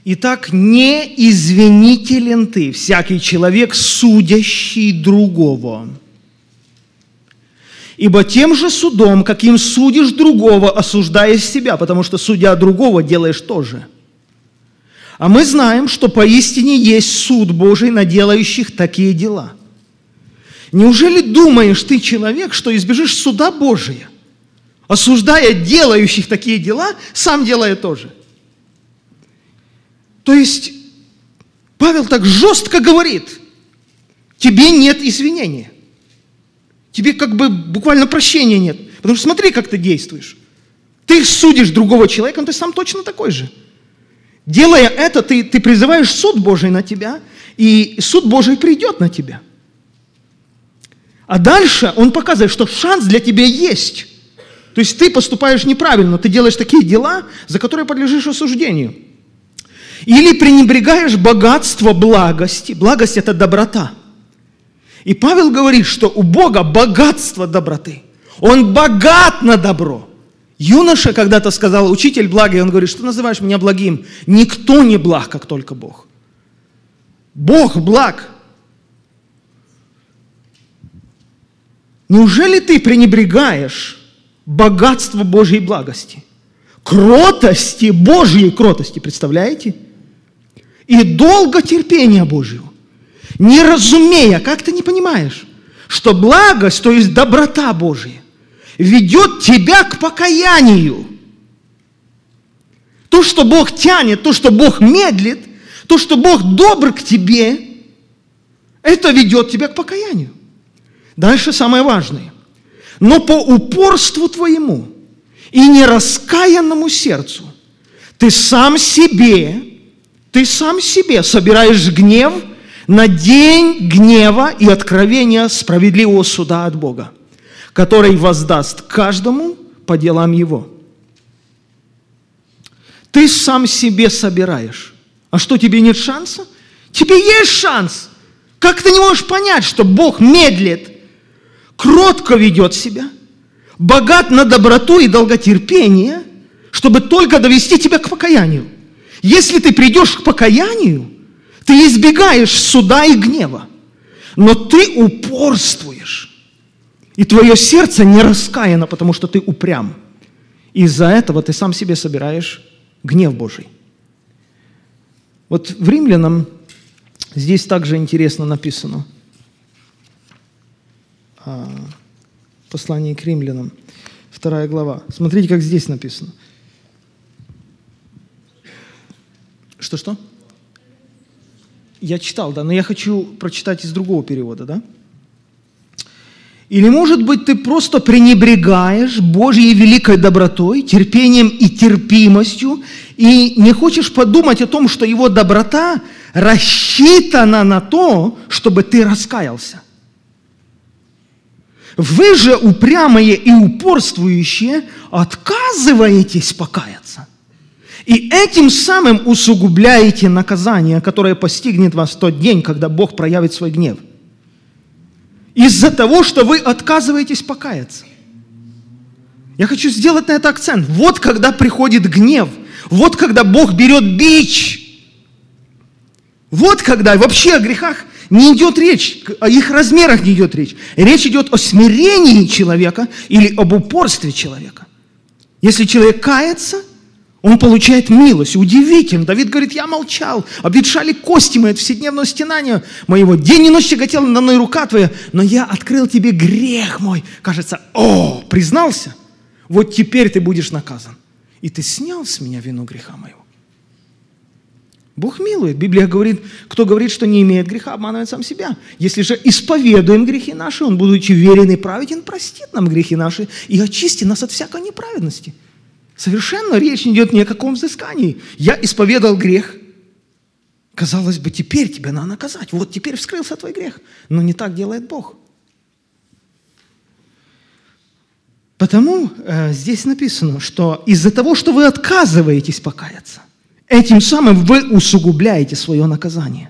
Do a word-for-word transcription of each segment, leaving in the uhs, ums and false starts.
Итак, не извинителен ты, всякий человек, судящий другого. Ибо тем же судом, каким судишь другого, осуждаешь себя, потому что, судя другого, делаешь то же. А мы знаем, что поистине есть суд Божий на делающих такие дела. Неужели думаешь ты, человек, что избежишь суда Божия, осуждая делающих такие дела, сам делая то же? То есть Павел так жестко говорит: тебе нет извинения. Тебе как бы буквально прощения нет. Потому что смотри, как ты действуешь. Ты судишь другого человека, но ты сам точно такой же. Делая это, ты, ты призываешь суд Божий на тебя, и суд Божий придет на тебя. А дальше он показывает, что шанс для тебя есть. То есть ты поступаешь неправильно, ты делаешь такие дела, за которые подлежишь осуждению. Или пренебрегаешь богатство благости. Благость – это доброта. И Павел говорит, что у Бога богатство доброты. Он богат на добро. Юноша когда-то сказал: учитель благий, он говорит: что называешь меня благим? Никто не благ, как только Бог. Бог благ. Неужели ты пренебрегаешь богатство Божьей благости? Кротости, Божьей кротости, представляете? И долготерпения Божьего. Не разумея, как ты не понимаешь, что благость, то есть доброта Божья, ведет тебя к покаянию. То, что Бог тянет, то, что Бог медлит, то, что Бог добр к тебе, это ведет тебя к покаянию. Дальше самое важное. Но по упорству твоему и нераскаянному сердцу ты сам себе, ты сам себе собираешь гнев на день гнева и откровения справедливого суда от Бога, который воздаст каждому по делам его. Ты сам себе собираешь. А что, тебе нет шанса? Тебе есть шанс. Как ты не можешь понять, что Бог медлит, кротко ведет себя, богат на доброту и долготерпение, чтобы только довести тебя к покаянию? Если ты придешь к покаянию, ты избегаешь суда и гнева, но ты упорствуешь, и твое сердце не раскаяно, потому что ты упрям. Из-за этого ты сам себе собираешь гнев Божий. Вот в Римлянам здесь также интересно написано. Послание к Римлянам, вторая глава. Смотрите, как здесь написано. Что-что? Я читал, да, но я хочу прочитать из другого перевода, да? Или, может быть, ты просто пренебрегаешь Божьей великой добротой, терпением и терпимостью, и не хочешь подумать о том, что Его доброта рассчитана на то, чтобы ты раскаялся. Вы же, упрямые и упорствующие, отказываетесь покаяться. И этим самым усугубляете наказание, которое постигнет вас в тот день, когда Бог проявит свой гнев. Из-за того, что вы отказываетесь покаяться. Я хочу сделать на это акцент. Вот когда приходит гнев, вот когда Бог берет бич, вот когда вообще о грехах не идет речь, о их размерах не идет речь. Речь идет о смирении человека или об упорстве человека. Если человек кается, он получает милость. Удивительно. Давид говорит: я молчал, обветшали кости мои от вседневного стенания моего. День и ночь тяготела надо мной рука твоя, но я открыл тебе грех мой. Кажется, о, признался, вот теперь ты будешь наказан. И ты снял с меня вину греха моего. Бог милует. Библия говорит: кто говорит, что не имеет греха, обманывает сам себя. Если же исповедуем грехи наши, Он, будучи верен и праведен, простит нам грехи наши и очистит нас от всякой неправедности. Совершенно речь не идет ни о каком взыскании. Я исповедал грех. Казалось бы, теперь тебя надо наказать. Вот теперь вскрылся твой грех. Но не так делает Бог. Потому э, здесь написано, что из-за того, что вы отказываетесь покаяться, этим самым вы усугубляете свое наказание.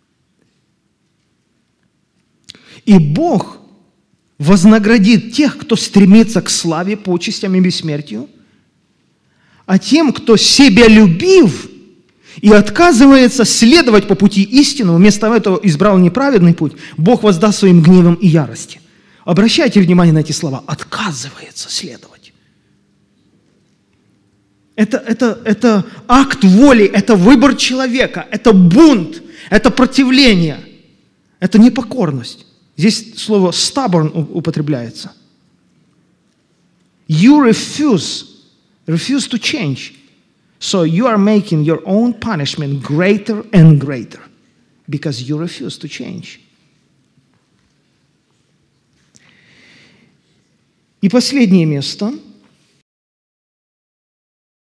И Бог вознаградит тех, кто стремится к славе, почестям и бессмертию, а тем, кто, себялюбив и отказывается следовать по пути истинному, вместо этого избрал неправедный путь, Бог воздаст своим гневом и ярости. Обращайте внимание на эти слова. Отказывается следовать. Это, это, это акт воли, это выбор человека, это бунт, это противление, это непокорность. Здесь слово stubborn употребляется. You refuse, refuse to change. So you are making your own punishment greater and greater because you refuse to change. И последнее место –